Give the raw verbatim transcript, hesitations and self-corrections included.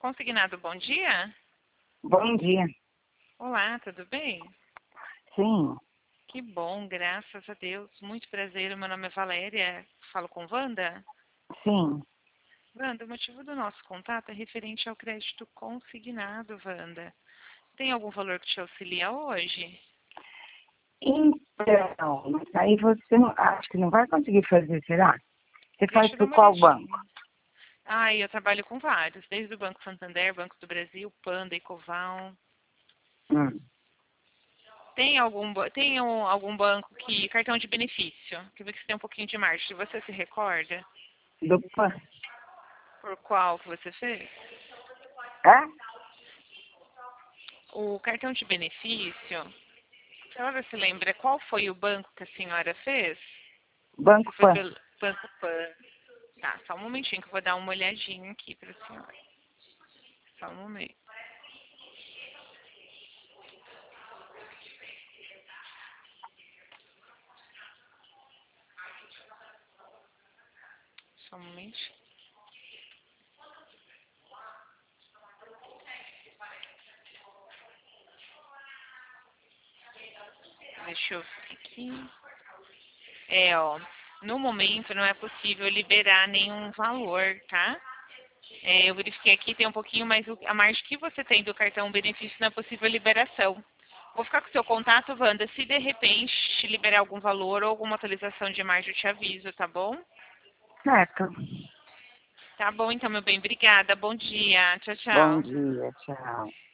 Consignado, bom dia. Bom dia. Olá, tudo bem? Sim, Que bom, graças a Deus. Muito prazer, meu nome é Valéria. Falo com Wanda. sim. Wanda, o motivo do nosso contato é referente ao crédito consignado, Wanda. Tem algum valor que te auxilia hoje? Então, mas aí você não, acho que não vai conseguir fazer, será? Você faz Deixa eu dar por uma qual banco? olhadinha. Ah, eu trabalho com vários, desde o Banco Santander, Banco do Brasil, Panda, Ecoval. Hum. Tem algum, ba- tem um- algum banco que, cartão de benefício, que você tem um pouquinho de margem, você se recorda? Do PAN. Por qual que você fez? É? O cartão de benefício, a senhora se lembra qual foi o banco que a senhora fez? Se Banco foi PAN. pelo Banco Pan. Tá, só um momentinho que eu vou dar uma olhadinha aqui para a senhora. Só um momento. Só um momentinho. Deixa eu ver aqui. É, ó, no momento não é possível liberar nenhum valor, tá? É, eu verifiquei aqui, tem um pouquinho, mas o- a margem que você tem do cartão benefício não é possível liberação. Vou ficar com o seu contato, Wanda. Se de repente te liberar algum valor ou alguma atualização de margem, eu te aviso, tá bom? Certo. Tá bom, então, meu bem. Obrigada. Bom dia. Tchau, Bom tchau. dia, tchau.